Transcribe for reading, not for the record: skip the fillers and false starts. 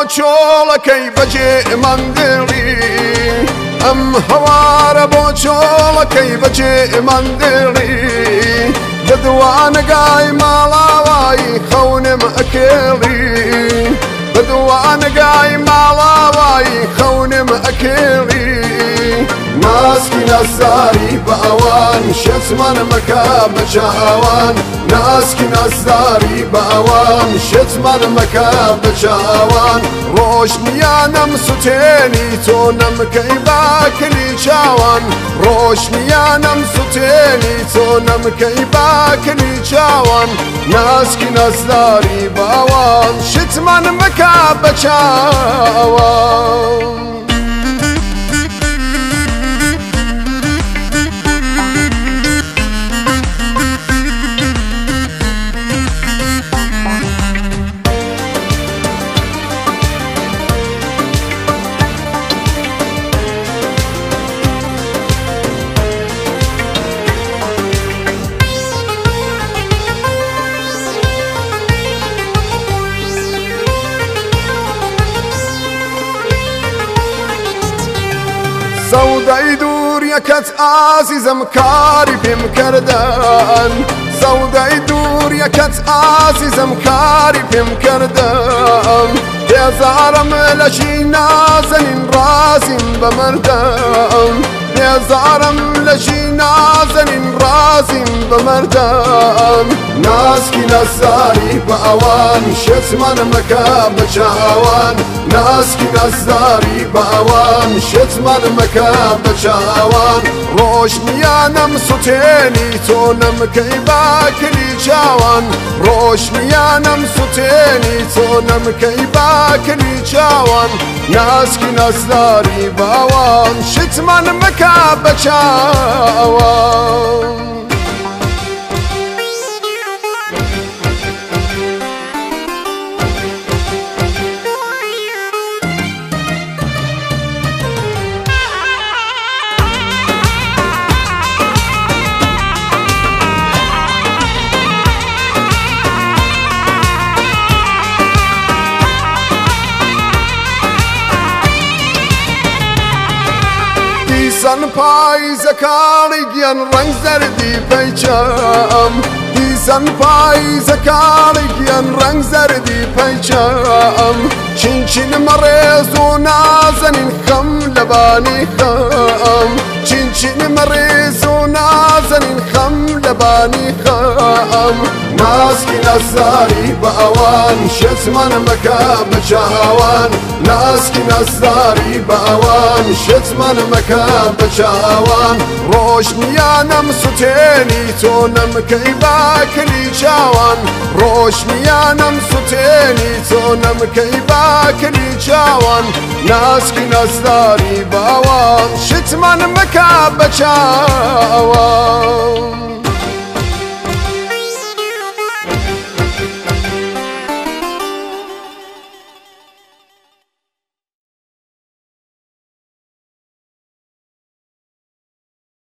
چۆڵەکەی بەجێ مندڵی ئەم هەوارە بۆ چۆڵەکەی بەجێ مندڵی بەدوانەگای ماڵاوایی خەونم ئەکێڵی بەدوانەگای ماڵاوایی خەونم ئەکێڵی ناسکی نەزاری بە ئەوان شێتمان مەکە بە چاوان ناسکی نەزاری بە ئەوان شێتمان مەکە بە چاوان ڕۆژنیانەم سوتێنی تۆ نەمکەی باکلی چاوان ڕۆژنیانەم سوتێنی تۆ نەمکەی باکلی چاوان ناسکی نەزاری بە ئەوان شێتمان مەکە بە چاوان سەودای دووریەکەت ئازیزم کاری پێم کردن سەودای دووریەکەت ئازیزم کاری پێم کردن بێزارم لەشی نازەنین ڕازیم بە مردم بێزارم لەشی نازەنین ڕازیم بە مردم ناسکی نەزاری بە ئەوان شێتمان مەکە بە چاوان ناسکی نەزاری بە ئەوان شێتمان مەکە بە چاوان ڕۆژنیانەم سوتێنی تۆ نەمکەی باکلی چاوان ڕۆژنیانەم سوتێنی تۆ نەمکەی باکلی چاوان ناسکی نەزاری بە ئەوان شێتمان مەکە بە چاوان دیسان پاییزەکانی گیان ڕەنگ زەردی پەیچەم دیسان پاییزەکانی گیان ڕەنگ زەردی پەیچەم چینچینمە ڕێز و نازەنین خەم لەبانی خەم چینچینمە ڕێز و نازەنین خەم لەبانی خەم ناسکی نەزاری بە ئەوان شێتمان مەکە بە چاوان ناسکی نەزاری بە ئەوان شێتمان مەکە بە چاوان ڕۆژنیانەم سوتێنی تۆ نەمکەی باکلی چاوان ڕۆژنیانەم سوتێنی تۆ نەمکەی باکلی چاوان ناسکی نەزاری بە ئەوان شێتمان مەکە بە چاوان